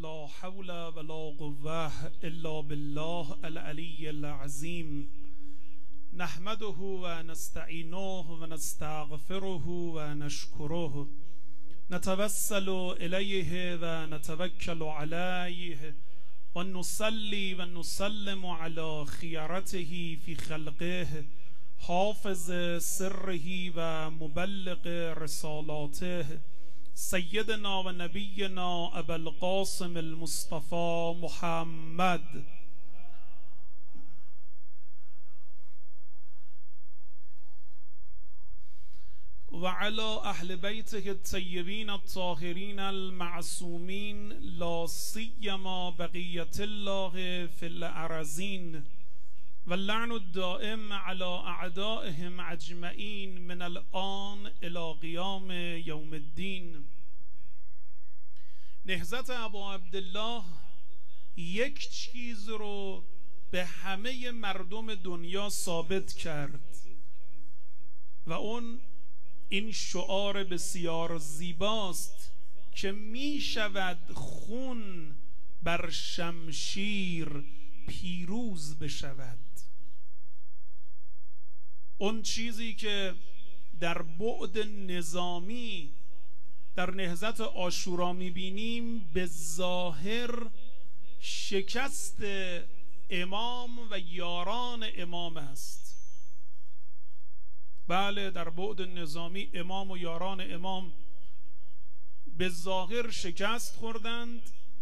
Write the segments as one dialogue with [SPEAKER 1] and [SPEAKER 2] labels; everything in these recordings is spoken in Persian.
[SPEAKER 1] لا حول ولا قوة إلا بالله العلي العظيم نحمده ونستعينه ونستغفره ونشكره نتوسل إليه ونتوكل عليه ونصلي ونسلم على خيرته في خلقه حافظ سره ومبلغ رسالاته سيدنا ونبينا أبا القاسم المصطفى محمد وعلى أهل بيته الطيبين الطاهرين المعصومين لا سيما بقية الله في الأرضين واللعن الدائم على أعدائهم أجمعين من الآن إلى قيام يوم الدين. نهضت ابا عبدالله یک چیز رو به همه مردم دنیا ثابت کرد و اون این شعار بسیار زیباست که می شود خون بر شمشیر پیروز بشود. اون چیزی که در بعد نظامی در نهضت عاشورا میبینیم به ظاهر شکست امام و یاران امام است. بله، در بعد نظامی امام و یاران امام به ظاهر شکست خوردند،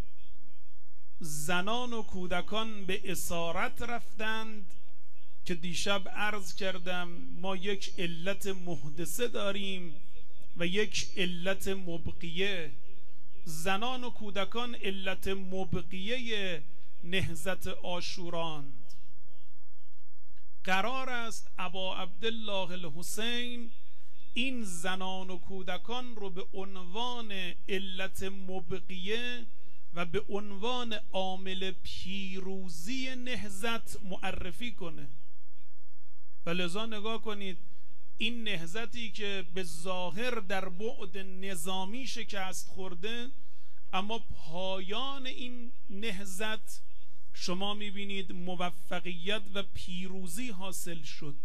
[SPEAKER 1] زنان و کودکان به اسارت رفتند که دیشب عرض کردم ما یک علت محدثه داریم و یک علت مبقیه. زنان و کودکان علت مبقیه نهضت عاشوراند. قرار است ابا عبدالله الحسین این زنان و کودکان رو به عنوان علت مبقیه و به عنوان عامل پیروزی نهضت معرفی کنه. و لذا نگاه کنید این نهضتی که به ظاهر در بعد نظامی شکست خورده، اما پایان این نهضت شما میبینید موفقیت و پیروزی حاصل شد.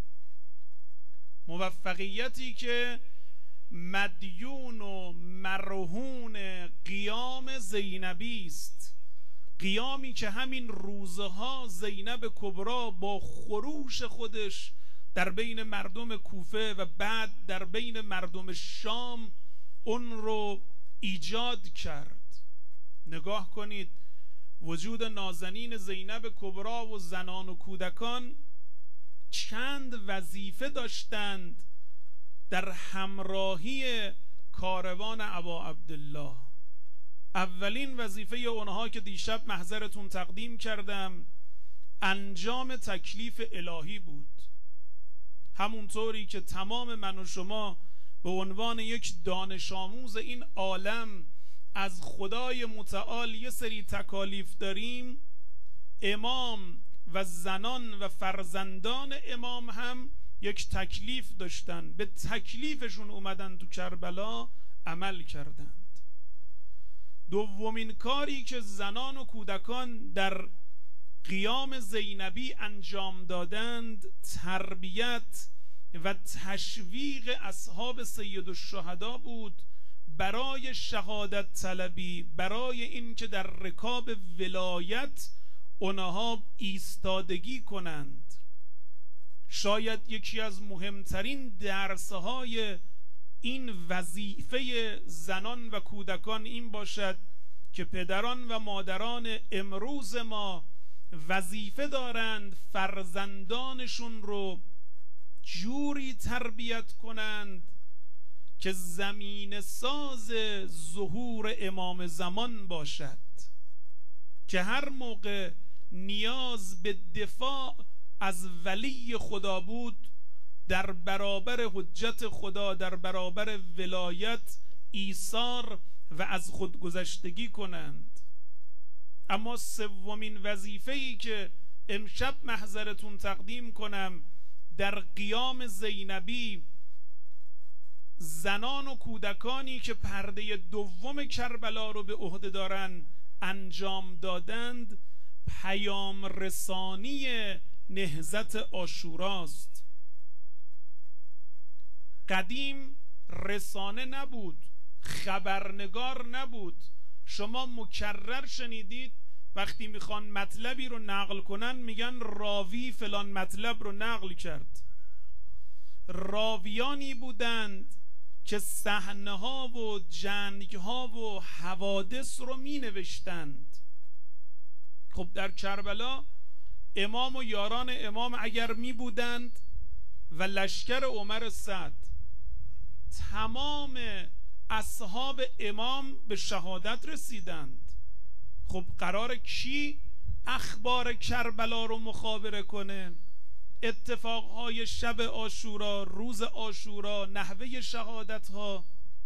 [SPEAKER 1] موفقیتی که مدیون و مرهون قیام زینبی است، قیامی که همین روزها زینب کبرا با خروش خودش در بین مردم کوفه و بعد در بین مردم شام اون رو ایجاد کرد. نگاه کنید وجود نازنین زینب کبرا و زنان و کودکان چند وظیفه داشتند در همراهی کاروان ابا عبدالله. اولین وظیفه اونها که دیشب محضرتون تقدیم کردم انجام تکلیف الهی بود. همونطوری که تمام من و شما به عنوان یک دانش آموز این عالم از خدای متعال یه سری تکالیف داریم، امام و زنان و فرزندان امام هم یک تکلیف داشتن، به تکلیفشون اومدن تو کربلا عمل کردند. دومین کاری که زنان و کودکان در قیام زینبی انجام دادند تربیت و تشویق اصحاب سید الشهدا بود برای شهادت طلبی، برای اینکه در رکاب ولایت اونها ایستادگی کنند. شاید یکی از مهمترین درسهای این وظیفه زنان و کودکان این باشد که پدران و مادران امروز ما وظیفه دارند فرزندانشون رو جوری تربیت کنند که زمین ساز ظهور امام زمان باشد، که هر موقع نیاز به دفاع از ولی خدا بود در برابر حجت خدا، در برابر ولایت ایثار و از خودگذشتگی کنند. اما سومین وظیفه‌ای که امشب محضرتون تقدیم کنم در قیام زینبی، زنان و کودکانی که پرده دوم کربلا رو به عهده دارن انجام دادند پیام رسانی نهضت عاشوراست. قدیم رسانه نبود، خبرنگار نبود. شما مکرر شنیدید وقتی میخوان مطلبی رو نقل کنن میگن راوی فلان مطلب رو نقل کرد. راویانی بودند که صحنه ها و جنگ ها و حوادث رو می نوشتند. خب در کربلا امام و یاران امام اگر می بودند و لشکر عمر سعد، تمام اصحاب امام به شهادت رسیدند. خب قرار کی اخبار کربلا رو مخابره کنه؟ اتفاقهای شب عاشورا، روز عاشورا، نحوه شهادتها.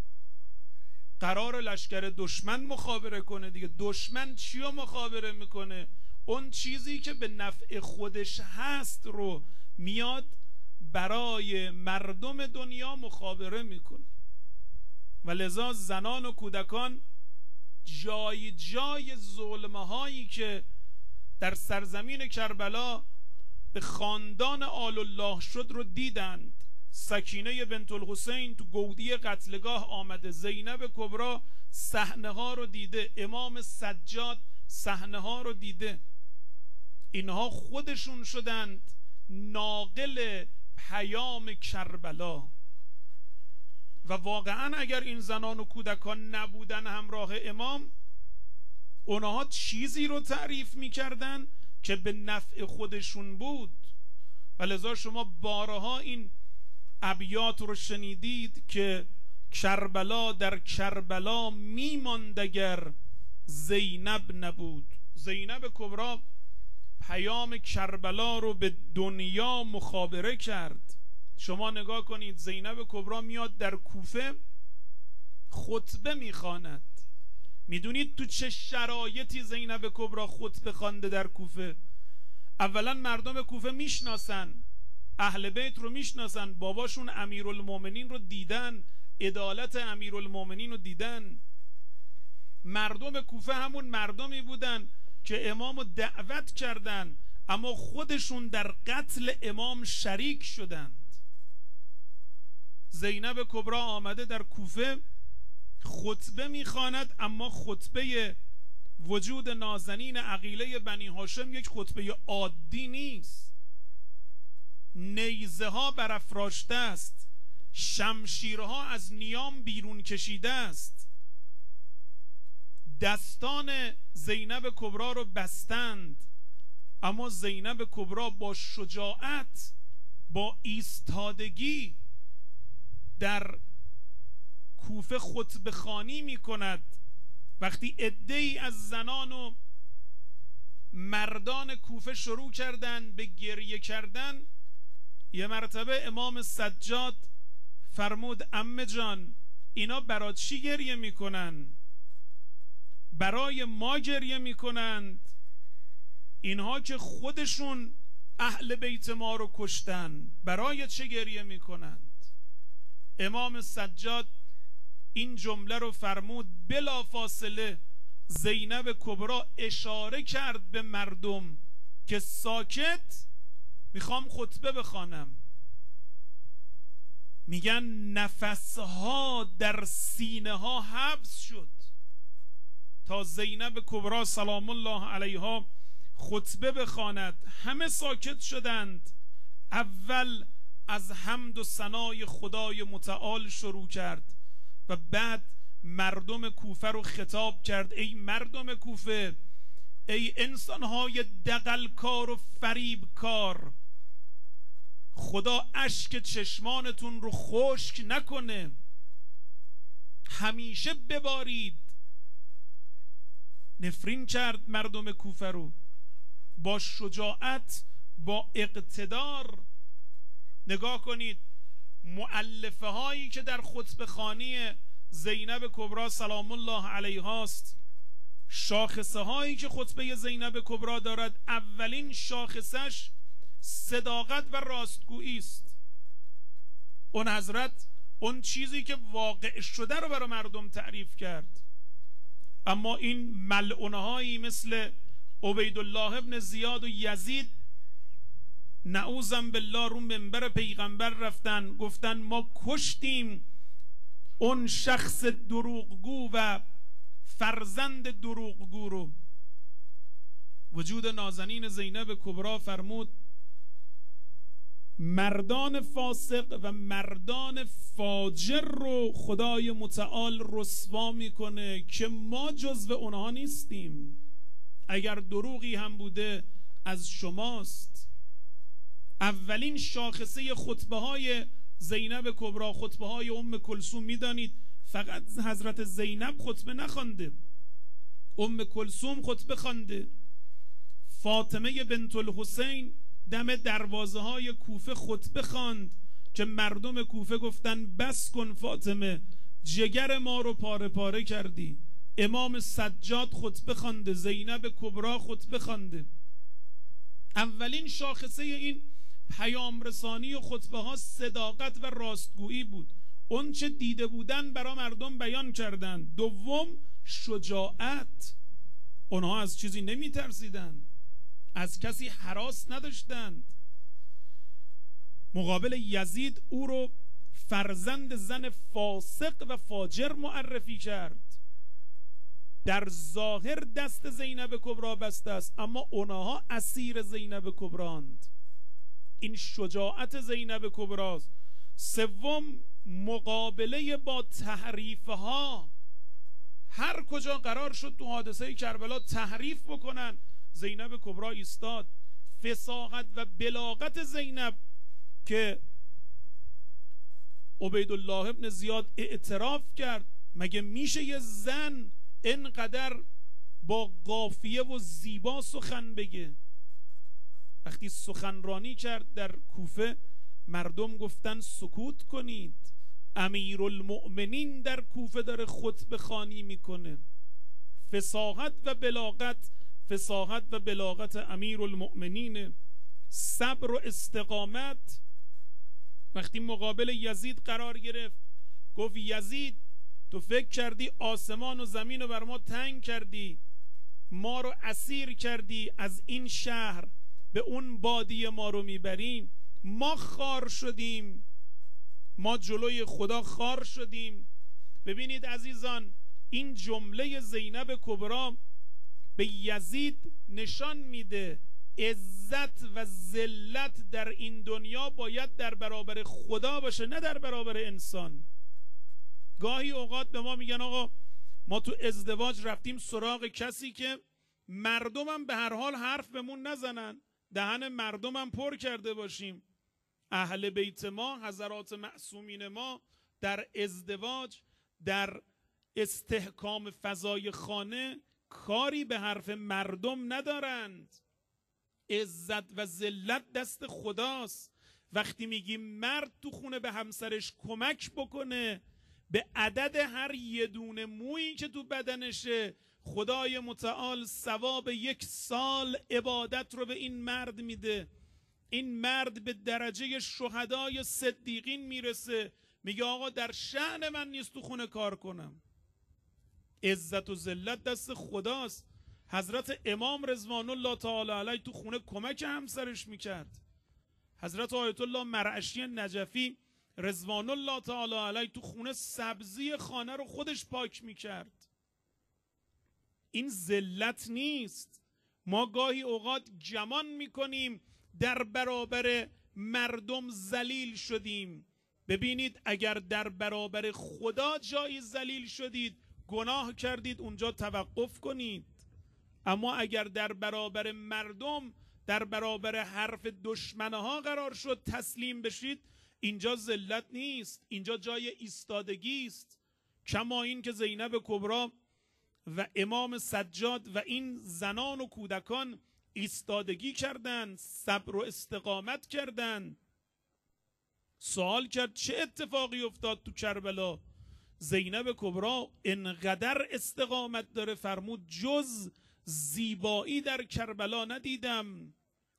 [SPEAKER 1] قرار لشکر دشمن مخابره کنه دیگه. دشمن چی رو مخابره میکنه؟ اون چیزی که به نفع خودش هست رو میاد برای مردم دنیا مخابره میکنه. و لذا زنان و کودکان جای جای ظلمه هایی که در سرزمین کربلا به خاندان آل الله شد رو دیدند. سکینه بنت الحسین تو گودی قتلگاه آمده، زینب کبرا صحنه ها رو دیده، امام سجاد صحنه ها رو دیده. اینها خودشون شدند ناقل پیام کربلا. و واقعا اگر این زنان و کودکان نبودن همراه امام، اونها چیزی رو تعریف میکردن که به نفع خودشون بود. و لذا شما بارها این ابیات رو شنیدید که کربلا در کربلا میماند اگر زینب نبود. زینب کبرا پیام کربلا رو به دنیا مخابره کرد. شما نگاه کنید، زینب کبرا میاد در کوفه خطبه میخواند. میدونید تو چه شرایطی زینب کبرا خطبه خوانده در کوفه؟ اولا مردم کوفه میشناسن، اهل بیت رو میشناسن، باباشون امیرالمومنین رو دیدن، عدالت امیرالمومنین رو دیدن. مردم کوفه همون مردمی بودن که امام رو دعوت کردن اما خودشون در قتل امام شریک شدند. زینب کبرا آمده در کوفه خطبه میخواند، اما خطبه وجود نازنین عقیله بنی هاشم یک خطبه عادی نیست. نیزه ها برافراشته است، شمشیرها از نیام بیرون کشیده است. دستان زینب کبرا رو بستند، اما زینب کبرا با شجاعت، با ایستادگی در کوفه خطبه خوانی می کند. وقتی عده‌ای از زنان و مردان کوفه شروع کردند به گریه کردن، یه مرتبه امام سجاد فرمود عمه جان اینا برای چی گریه میکنن؟ برای ما گریه میکنند، اینها که خودشون اهل بیت ما رو کشتن، برای چه گریه میکنند؟ امام سجاد این جمله رو فرمود، بلا فاصله زینب کبرا اشاره کرد به مردم که ساکت، میخوام خطبه بخوانم. میگن نفسها در سینه ها حبس شد تا زینب کبرا سلام الله علیها خطبه بخواند. همه ساکت شدند. اول از حمد و ثنای خدای متعال شروع کرد و بعد مردم کوفه رو خطاب کرد. ای مردم کوفه، ای انسانهای دغلکار و فریبکار، خدا اشک چشمانتون رو خشک نکنه، همیشه ببارید. نفرین کرد مردم کوفه رو با شجاعت، با اقتدار. نگاه کنید مؤلفه هایی که در خطبه خوانی زینب کبرا سلام الله علیها است، شاخصه هایی که خطبه زینب کبرا دارد، اولین شاخصش صداقت و راستگویی است. اون حضرت اون چیزی که واقع شده رو برای مردم تعریف کرد. اما این ملعونهایی مثل عبیدالله ابن زیاد و یزید نعوذم بالله رو منبر پیغمبر رفتن گفتن ما کشتیم اون شخص دروغگو و فرزند دروغگو رو. وجود نازنین زینب کبرا فرمود مردان فاسق و مردان فاجر رو خدای متعال رسوا میکنه که ما جزو اونها نیستیم. اگر دروغی هم بوده از شماست. اولین شاخصه خطبه های زینب کبرا، خطبه های ام کلثوم، میدانید فقط حضرت زینب خطبه نخوانده، ام کلثوم خطبه خوانده، فاطمه بنت الحسین دم دروازه های کوفه خطبه خواند که مردم کوفه گفتن بس کن فاطمه، جگر ما رو پاره پاره کردی. امام سجاد خطبه خوانده، زینب کبرا خطبه خوانده. اولین شاخصه این پیام رسانی و خطبه ها صداقت و راستگویی بود. اون چه دیده بودن برای مردم بیان کردن. دوم شجاعت، اونها از چیزی نمی ترسیدن، از کسی هراس نداشتند. مقابل یزید او رو فرزند زن فاسق و فاجر معرفی کرد. در ظاهر دست زینب کبرا بسته است اما اونها اسیر زینب کبراند. این شجاعت زینب کبراست. سوم مقابله با تحریفها. هر کجا قرار شد تو حادثه کربلا تحریف بکنن زینب کبرا ایستاد. فصاحت و بلاغت زینب که عبیدالله ابن زیاد اعتراف کرد مگه میشه یه زن اینقدر با قافیه و زیبا سخن بگه؟ وقتی سخنرانی کرد در کوفه مردم گفتن سکوت کنید، امیرالمؤمنین در کوفه داره خطبه خوانی میکنه. فصاحت و بلاغت، فصاحت و بلاغت امیرالمؤمنین. صبر و استقامت. وقتی مقابل یزید قرار گرفت گفت یزید تو فکر کردی آسمان و زمین رو بر ما تنگ کردی، ما رو اسیر کردی، از این شهر به اون بادی ما رو میبریم، ما خار شدیم، ما جلوی خدا خار شدیم. ببینید عزیزان، این جمله زینب کبرا به یزید نشان میده عزت و ذلت در این دنیا باید در برابر خدا باشه، نه در برابر انسان. گاهی اوقات به ما میگن آقا ما تو ازدواج رفتیم سراغ کسی که مردمم به هر حال حرف بهمون نزنن، دهن مردمم پر کرده باشیم. اهل بیت ما، حضرات معصومین ما در ازدواج، در استحکام فضای خانه کاری به حرف مردم ندارند. عزت و ذلت دست خداست. وقتی میگیم مرد تو خونه به همسرش کمک بکنه، به عدد هر یه دونه مویی که تو بدنشه خدای متعال ثواب 1 سال عبادت رو به این مرد میده. این مرد به درجه شهدای صدیقین میرسه، میگه آقا در شأن من نیست تو خونه کار کنم. عزت و ذلت دست خداست. حضرت امام رضوان الله تعالی علیه تو خونه کمک همسرش میکرد. حضرت آیت الله مرعشی نجفی رضوان الله تعالی علیه تو خونه سبزی خانه رو خودش پاک میکرد. این ذلت نیست. ما گاهی اوقات گمان میکنیم در برابر مردم ذلیل شدیم. ببینید اگر در برابر خدا جایی ذلیل شدید، گناه کردید، اونجا توقف کنید. اما اگر در برابر مردم، در برابر حرف دشمنها قرار شد تسلیم بشید، اینجا ذلت نیست، اینجا جای ایستادگی است. کما این که زینب کبرا و امام سجاد و این زنان و کودکان ایستادگی کردند، صبر و استقامت کردند. سوال کرد چه اتفاقی افتاد تو کربلا؟ زینب کبرا انقدر استقامت داره، فرمود جز زیبایی در کربلا ندیدم.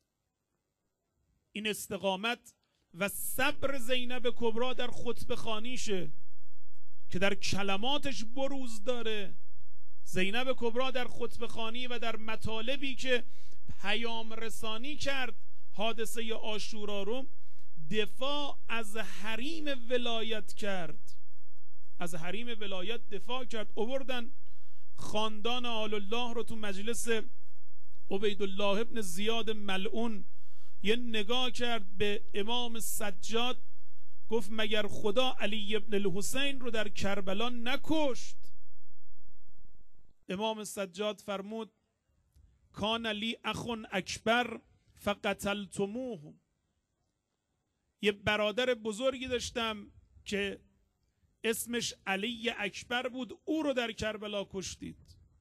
[SPEAKER 1] این استقامت و صبر زینب کبرا در خطبه خوانیشه که در کلماتش بروز داره. زینب کبرا در خطبه خوانی و در مطالبی که پیام رسانی کرد حادثه عاشورا رو، دفاع از حریم ولایت کرد، از حریم ولایت دفاع کرد. آوردن خاندان آل الله رو تو مجلس عبیدالله ابن زیاد ملعون، یه نگاه کرد به امام سجاد، گفت مگر خدا علی ابن الحسین رو در کربلا نکشت؟ امام سجاد فرمود کان لی اخ اکبر فقتلتموه، یه برادر بزرگی داشتم که اسمش علی اکبر بود، او رو در کربلا کشتید.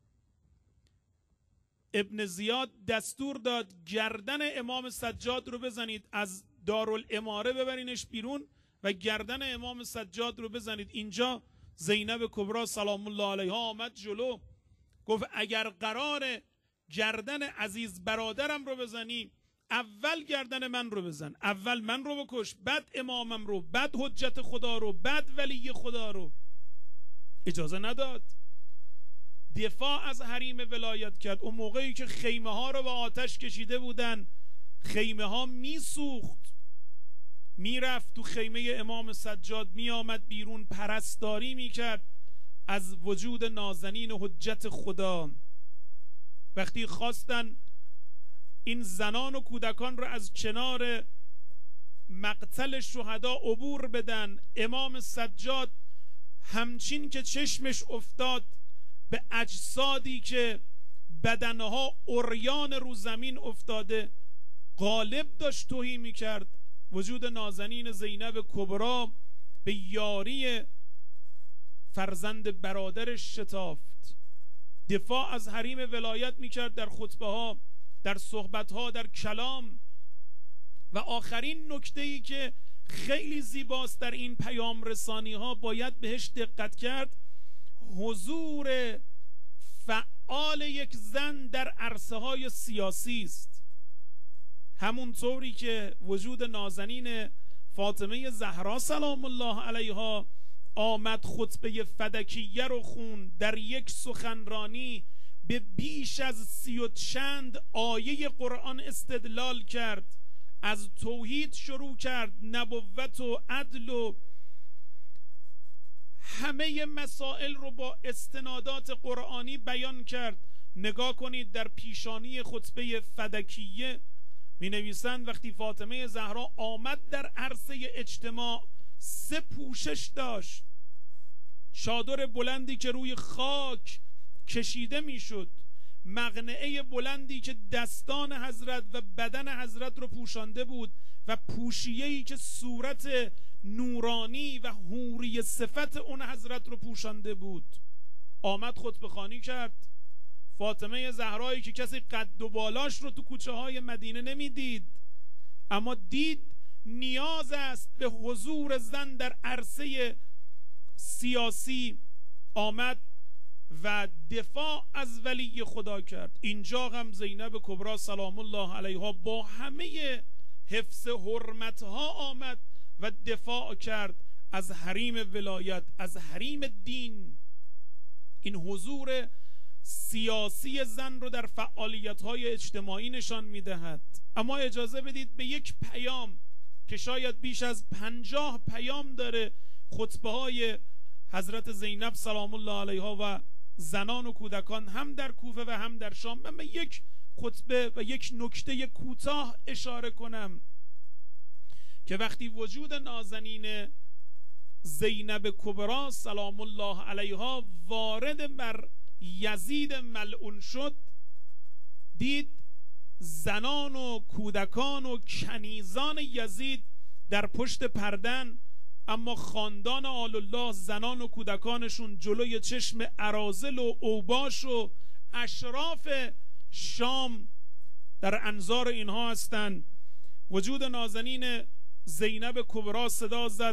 [SPEAKER 1] ابن زیاد دستور داد گردن امام سجاد رو بزنید، از دارالاماره ببرینش بیرون و گردن امام سجاد رو بزنید. اینجا زینب کبرا سلام الله علیها آمد جلو، گفت اگر قرار گردن عزیز برادرم رو بزنی، اول گردن من رو بزن، اول من رو بکش، بعد امامم رو، بعد حجت خدا رو، بعد ولی خدا رو. اجازه نداد، دفاع از حریم ولایت کرد. اون موقعی که خیمه ها رو به آتش کشیده بودن، خیمه ها میسوخت، میرفت تو خیمه امام سجاد، میآمد بیرون، پرستاری میکرد از وجود نازنین حجت خدا. وقتی خواستن این زنان و کودکان رو از کنار مقتل شهدا عبور بدن، امام سجاد همچین که چشمش افتاد به اجسادی که بدنها عریان رو زمین افتاده، غالب داشت توهین میکرد، وجود نازنین زینب کبرا به یاری فرزند برادرش شتافت. دفاع از حریم ولایت میکرد در خطبه ها، در صحبت ها، در کلام. و آخرین نکته‌ای که خیلی زیباست در این پیام رسانی ها، باید بهش دقت کرد، حضور فعال یک زن در عرصه های سیاسی است. همونطوری که وجود نازنین فاطمه زهرا سلام الله علیها آمد خطبه فدکیه رو خوند، در یک سخنرانی به بیش از 30 و چند آیه قرآن استدلال کرد، از توحید شروع کرد، نبوت و عدل و همه مسائل رو با استنادات قرآنی بیان کرد. نگاه کنید در پیشانی خطبه فدکیه می نویسند وقتی فاطمه زهرا آمد در عرصه اجتماع 3 پوشش داشت. چادر بلندی که روی خاک کشیده می شد، مقنعه بلندی که دستان حضرت و بدن حضرت رو پوشانده بود و پوشیه‌ای که صورت نورانی و حوری صفت اون حضرت رو پوشانده بود. آمد خطبه خوانی کرد. فاطمه زهرایی که کسی قد و بالاش رو تو کوچه های مدینه نمیدید، اما دید نیاز است به حضور زن در عرصه سیاسی، آمد و دفاع از ولی خدا کرد. اینجا هم زینب کبرا سلام الله علیها با همه حفظ حرمتها آمد و دفاع کرد از حریم ولایت، از حریم دین. این حضور سیاسی زن رو در فعالیت‌های اجتماعی نشان می‌دهد. اما اجازه بدید به یک پیام که شاید بیش از 50 پیام داره خطبه‌های حضرت زینب سلام الله علیها و زنان و کودکان هم در کوفه و هم در شام، من به یک خطبه و یک نکته کوتاه اشاره کنم که وقتی وجود نازنین زینب کبرا سلام الله علیها وارد بر یزید ملعون شد، دید زنان و کودکان و کنیزان یزید در پشت پردن، اما خاندان آل الله زنان و کودکانشون جلوی چشم اراذل و اوباش و اشراف شام در انظار اینها هستند. وجود نازنین زینب کبرا صدا زد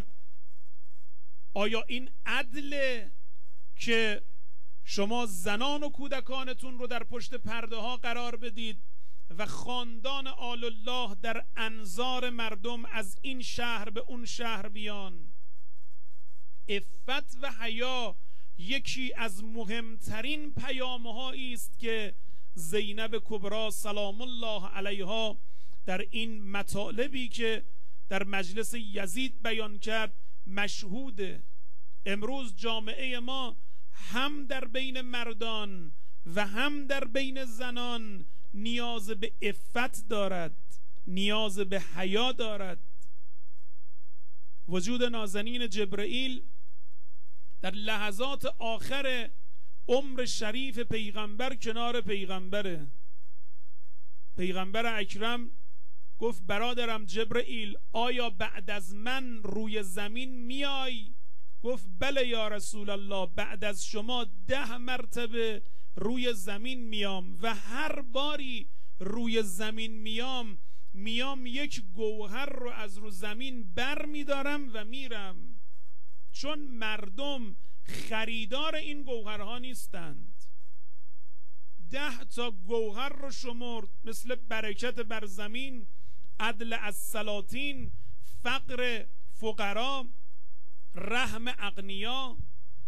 [SPEAKER 1] آیا این عدله که شما زنان و کودکانتون رو در پشت پرده ها قرار بدید و خاندان آل الله در انظار مردم از این شهر به اون شهر بیان؟ عفت و حیا یکی از مهمترین پیام‌هایی است که زینب کبری سلام الله علیها در این مطالبی که در مجلس یزید بیان کرد مشهوده. امروز جامعه ما هم در بین مردان و هم در بین زنان نیاز به عفت دارد، نیاز به حیا دارد. وجود نازنین جبرئیل در لحظات آخر عمر شریف پیغمبر کنار پیغمبر اکرم گفت برادرم جبرئیل آیا بعد از من روی زمین میای؟ گفت بله یا رسول الله، بعد از شما 10 مرتبه روی زمین میام و هر باری روی زمین میام یک گوهر رو از رو زمین بر میدارم و میرم، چون مردم خریدار این گوهرها نیستند. 10 تا گوهر رو شمرد، مثل برکت بر زمین، عدل از سلاطین، فقر فقرا، رحم اغنیا،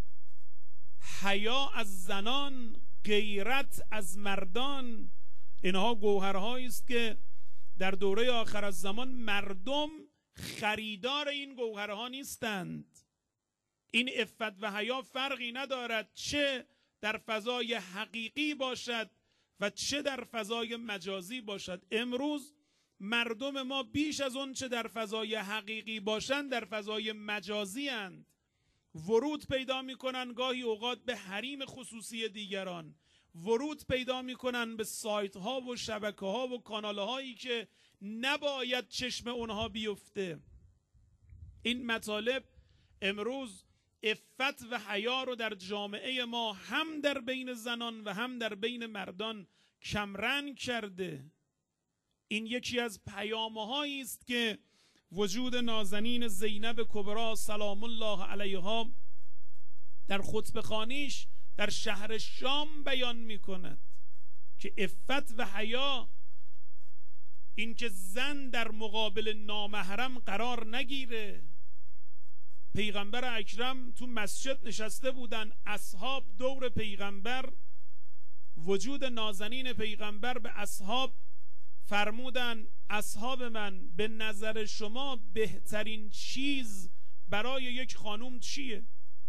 [SPEAKER 1] حیا از زنان، غیرت از مردان. اینها گوهرهایی است که در دوره آخر از زمان مردم خریدار این گوهرها نیستند. این عفت و حیا فرقی ندارد چه در فضای حقیقی باشد و چه در فضای مجازی باشد. امروز مردم ما بیش از اون چه در فضای حقیقی باشند در فضای مجازی اند. ورود پیدا میکنن گاهی اوقات به حریم خصوصی دیگران، ورود پیدا میکنن به سایت ها و شبکه ها و کانال هایی که نباید چشم اونها بیفته. این مطالب امروز عفت و حیا رو در جامعه ما هم در بین زنان و هم در بین مردان کمرنگ کرده. این یکی از پیام‌هایی است که وجود نازنین زینب کبری سلام الله علیها در خطبه‌خوانیش در شهر شام بیان می‌کند که عفت و حیا، این که زن در مقابل نامحرم قرار نگیره. پیغمبر اکرم تو مسجد نشسته بودن، اصحاب دور پیغمبر. وجود نازنین پیغمبر به اصحاب فرمودن اصحاب من به نظر شما بهترین چیز برای یک خانوم چیه؟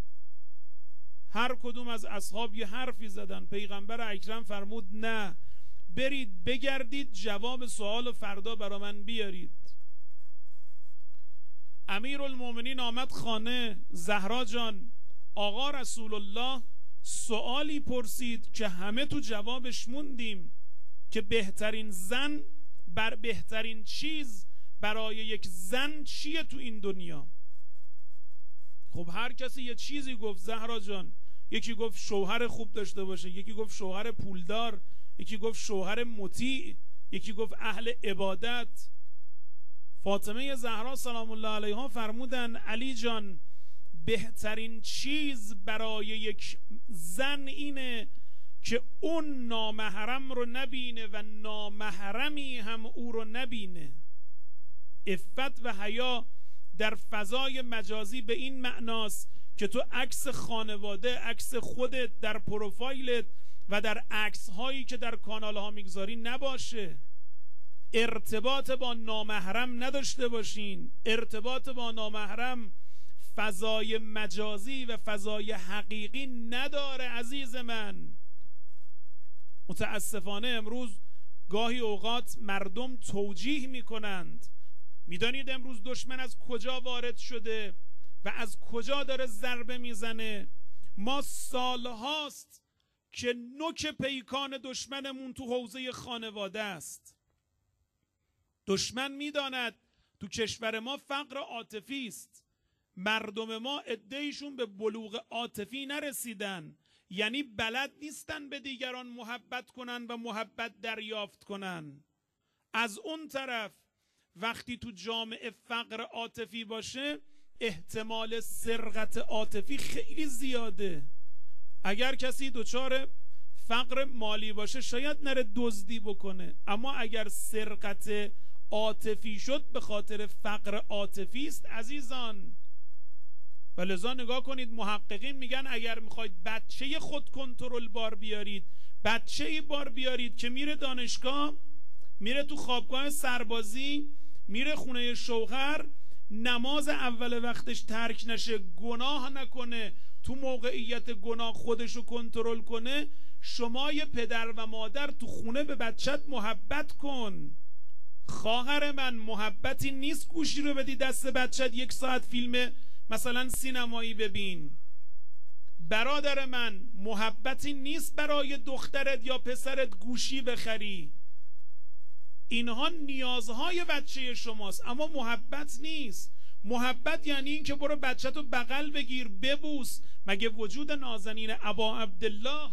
[SPEAKER 1] هر کدوم از اصحاب یه حرفی زدن. پیغمبر اکرم فرمود نه، برید بگردید جواب سوال فردا برا من بیارید. امیرالمومنین آمد خانه. زهرا جان، آقا رسول الله سوالی پرسید که همه تو جوابش موندیم که بهترین زن بر بهترین چیز برای یک زن چیه تو این دنیا؟ خب هر کسی یه چیزی گفت زهرا جان. یکی گفت شوهر خوب داشته باشه، یکی گفت شوهر پولدار، یکی گفت شوهر مطیع، یکی گفت اهل عبادت. فاطمه زهرا سلام الله علیها فرمودن علی جان بهترین چیز برای یک زن اینه که اون نامحرم رو نبینه و نامحرمی هم او رو نبینه. عفت و حیا در فضای مجازی به این معناست که تو عکس خانواده، عکس خودت در پروفایلت و در عکس هایی که در کانال ها میگذاری نباشه. ارتباط با نامحرم نداشته باشین. ارتباط با نامحرم فضای مجازی و فضای حقیقی نداره عزیز من. متاسفانه امروز گاهی اوقات مردم توجیه میکنند. میدانید امروز دشمن از کجا وارد شده و از کجا داره ضربه میزنه؟ ما سالهاست که نوک پیکان دشمنمون تو حوزه خانواده است. دشمن میداند تو کشور ما فقر عاطفی است. مردم ما عده‌ایشون به بلوغ عاطفی نرسیدن، یعنی بلد نیستن به دیگران محبت کنن و محبت دریافت کنن. از اون طرف وقتی تو جامعه فقر عاطفی باشه احتمال سرقت عاطفی خیلی زیاده. اگر کسی دچار فقر مالی باشه شاید نره دزدی بکنه، اما اگر سرقت عاطفی شد به خاطر فقر عاطفی است عزیزان. و لذا نگاه کنید محققین میگن اگر میخواید بچه خود کنترل بار بیارید، بچه بار بیارید که میره دانشگاه، میره تو خوابگاه سربازی، میره خونه شوهر، نماز اول وقتش ترک نشه، گناه نکنه، تو موقعیت گناه خودشو کنترل کنه، شما یه پدر و مادر تو خونه به بچت محبت کن. خواهر من، محبتی نیست گوشی رو بدی دست بچت 1 ساعت فیلم مثلا سینمایی ببین. برادر من، محبتی نیست برای دخترت یا پسرت گوشی بخری. اینها نیازهای بچه شماست، اما محبت نیست. محبت یعنی این که برو بچه تو بغل بگیر، ببوس. مگه وجود نازنین ابا عبدالله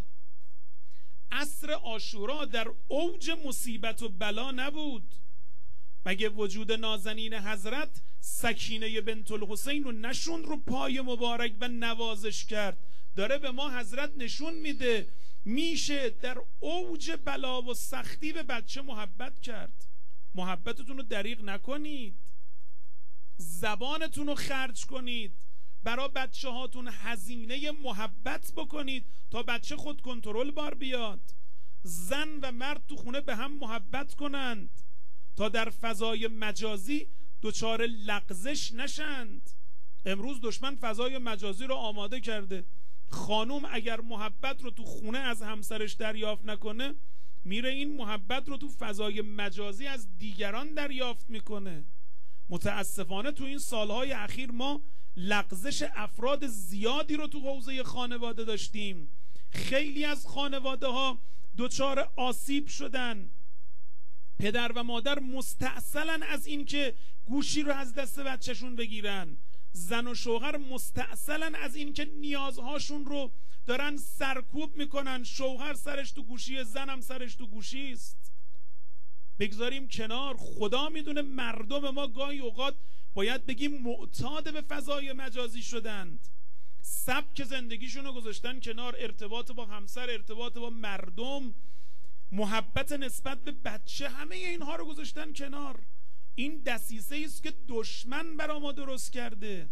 [SPEAKER 1] عصر عاشورا در اوج مصیبت و بلا نبود؟ مگه وجود نازنین حضرت سکینه بنت الحسین رو نشون رو پای مبارک و نوازش کرد؟ داره به ما حضرت نشون میده میشه در اوج بلا و سختی به بچه محبت کرد. محبتتون رو دریغ نکنید، زبانتون رو خرج کنید، برای بچه هاتون هزینه محبت بکنید تا بچه خود کنترل بار بیاد. زن و مرد تو خونه به هم محبت کنند تا در فضای مجازی دچار لغزش نشند. امروز دشمن فضای مجازی رو آماده کرده. خانوم اگر محبت رو تو خونه از همسرش دریافت نکنه، میره این محبت رو تو فضای مجازی از دیگران دریافت میکنه. متاسفانه تو این سالهای اخیر ما لغزش افراد زیادی رو تو حوزه خانواده داشتیم. خیلی از خانواده ها دچار آسیب شدن. پدر و مادر مستعسلن از این که گوشی رو از دست بچهشون بگیرن. زن و شوهر مستعسلن از این که نیازهاشون رو دارن سرکوب میکنن. شوهر سرش تو گوشی، زنم سرش تو گوشی است. بگذاریم کنار. خدا میدونه مردم ما گاهی اوقات باید بگیم معتاد به فضای مجازی شدند. سبک زندگیشون رو گذاشتن کنار، ارتباط با همسر، ارتباط با مردم، محبت نسبت به بچه، همه اینها رو گذاشتن کنار. این دسیسه است که دشمن برا ما درست کرده.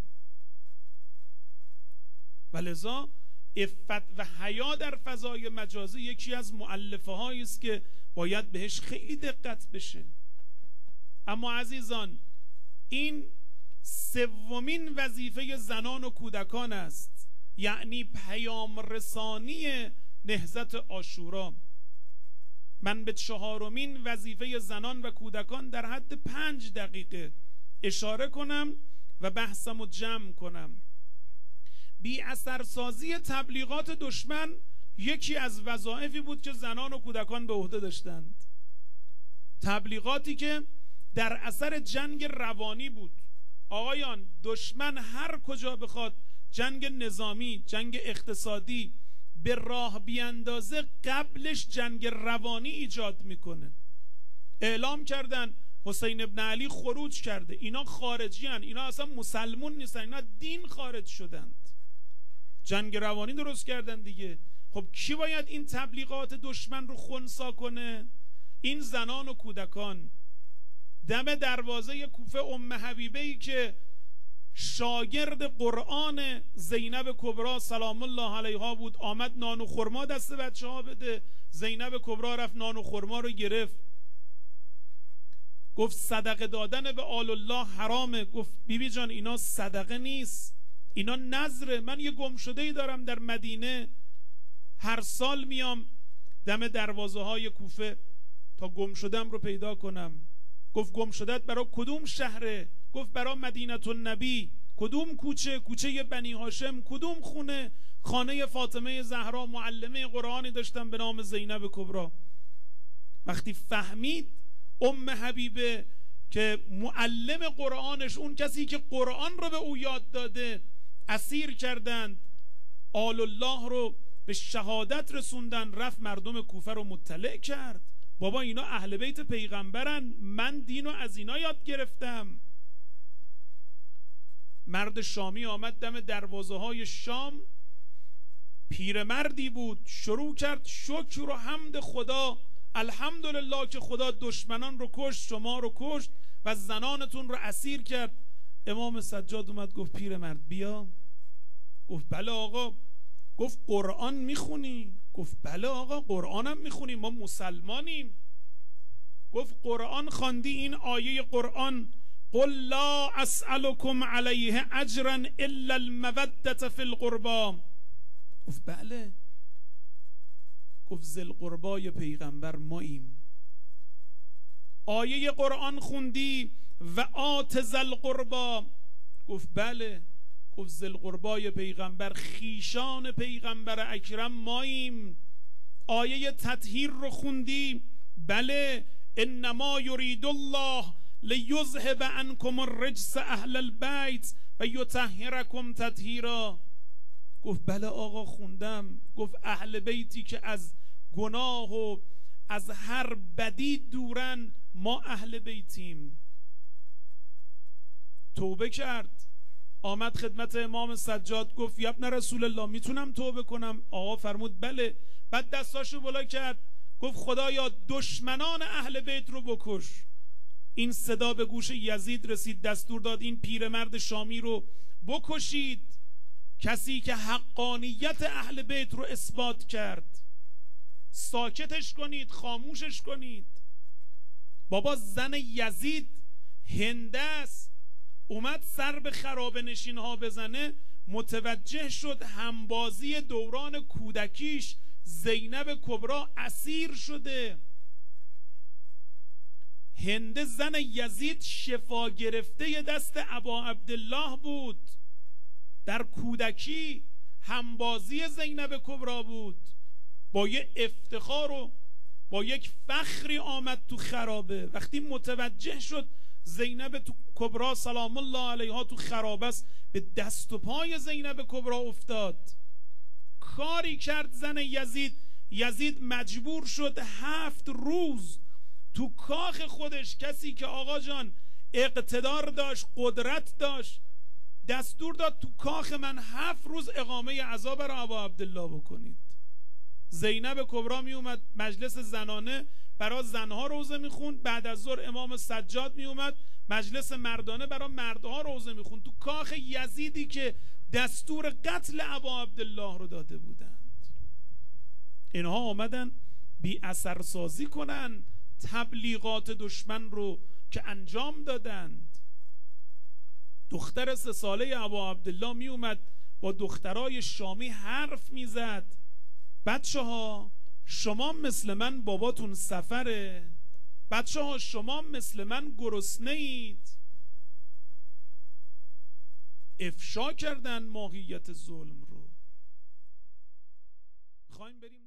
[SPEAKER 1] و لذا عفت و حیا در فضای مجازی یکی از مؤلفه هایی است که باید بهش خیلی دقت بشه. اما عزیزان، این سومین وظیفه زنان و کودکان است، یعنی پیام رسانی نهضت عاشورا. من به 4مین وظیفه زنان و کودکان در حد 5 دقیقه اشاره کنم و بحثم رو جمع کنم. بی اثرسازی تبلیغات دشمن یکی از وظایفی بود که زنان و کودکان به عهده داشتند. تبلیغاتی که در اثر جنگ روانی بود. آقایان، دشمن هر کجا بخواد جنگ نظامی، جنگ اقتصادی به راه بیاندازه، قبلش جنگ روانی ایجاد میکنه. اعلام کردن حسین ابن علی خروج کرده، اینا خارجی هن، اینا اصلا مسلمون نیستن، اینا دین خارج شدند. جنگ روانی درست کردن دیگه. خب کی باید این تبلیغات دشمن رو خنثی کنه؟ این زنان و کودکان. دم دروازه کوفه ام حبیبه‌ای که شاگرد قرآن زینب کبرا سلام الله علیها بود، آمد نان و خرما دست بچه ها بده. زینب کبرا رفت نان و خرما رو گرفت، گفت صدقه دادن به آل الله حرامه. گفت بیبی جان اینا صدقه نیست، اینا نذره. من یه گمشده‌ای دارم در مدینه، هر سال میام دم دروازه های کوفه تا گمشده‌ام رو پیدا کنم. گفت گمشده‌ت برای کدوم شهره؟ گفت برای مدینه النبی. کدوم کوچه؟ کوچه بنی هاشم. کدوم خونه؟ خانه فاطمه زهرا، معلمه قرآنی داشتم به نام زینب کبرا. وقتی فهمید ام حبیبه که معلم قرآنش، اون کسی که قرآن رو به او یاد داده، اسیر کردند، آل الله رو به شهادت رسوندن، رفت مردم کوفه رو مطلع کرد. بابا اینا اهل بیت پیغمبرن، من دینو از اینا یاد گرفتم. مرد شامی آمد دم دروازه های شام، پیرمردی بود، شروع کرد شکر و حمد خدا، الحمدلله که خدا دشمنان رو کشت، شما رو کشت و زنانتون رو اسیر کرد. امام سجاد اومد گفت پیرمرد بیا، گفت بله آقا. گفت قرآن میخونی؟ گفت بله آقا قرآنم میخونیم، ما مسلمانیم. گفت قرآن خواندی؟ این آیه قرآن قل لا اسألكم علیه اجرا الا المودة فی القربا. گفت بله. گفت ذی القربای پیغمبر ماییم. آیه قرآن خوندی و آت ذی القربا؟ گفت بله. گفت ذی القربای پیغمبر خیشان پیغمبر اکرم ماییم. آیه تطهیر رو خوندی؟ بله. انما یرید الله لیذهب عنکم الرجس اهل البیت و یطهرکم تطهیرا. گفت بله آقا خوندم. گفت اهل بیتی که از گناه و از هر بدی دورن، ما اهل بیتیم. توبه کرد، آمد خدمت امام سجاد، گفت یا ابن رسول الله میتونم توبه کنم؟ آقا فرمود بله. بعد دستاشو بالا کرد، گفت خدایا دشمنان اهل بیت رو بکش. این صدا به گوش یزید رسید، دستور داد این پیرمرد شامی رو بکشید، کسی که حقانیت اهل بیت رو اثبات کرد. ساکتش کنید، خاموشش کنید. بابا زن یزید هنده است، اومد سر به خرابه نشین ها بزنه، متوجه شد همبازی دوران کودکیش زینب کبرا اسیر شده. هنده زن یزید شفا گرفته دست ابا عبدالله بود، در کودکی همبازی زینب کبرا بود. با یه افتخار و با یک فخری آمد تو خرابه. وقتی متوجه شد زینب کبرا سلام الله علیها تو خرابه است، به دست و پای زینب کبرا افتاد. کاری کرد زن یزید. یزید مجبور شد 7 روز تو کاخ خودش، کسی که آقا جان اقتدار داشت، قدرت داشت، دستور داد تو کاخ من 7 روز اقامه عزا برای ابا عبدالله بکنید. زینب کبرا می اومد مجلس زنانه برای زنها روزه میخوند، بعد از ظهر امام سجاد می اومد مجلس مردانه برای مردها روزه میخوند تو کاخ یزیدی که دستور قتل ابا عبدالله رو داده بودند. اینها آمدن بی اثر سازی کنن تبلیغات دشمن رو که انجام دادند. دختر 3 ساله ابا عبدالله می اومد با دخترای شامی حرف میزد. بچه ها شما مثل من باباتون سفره، بچه ها شما مثل من گرسنه اید. افشا کردن ماهیت ظلم رو. میخوایم بریم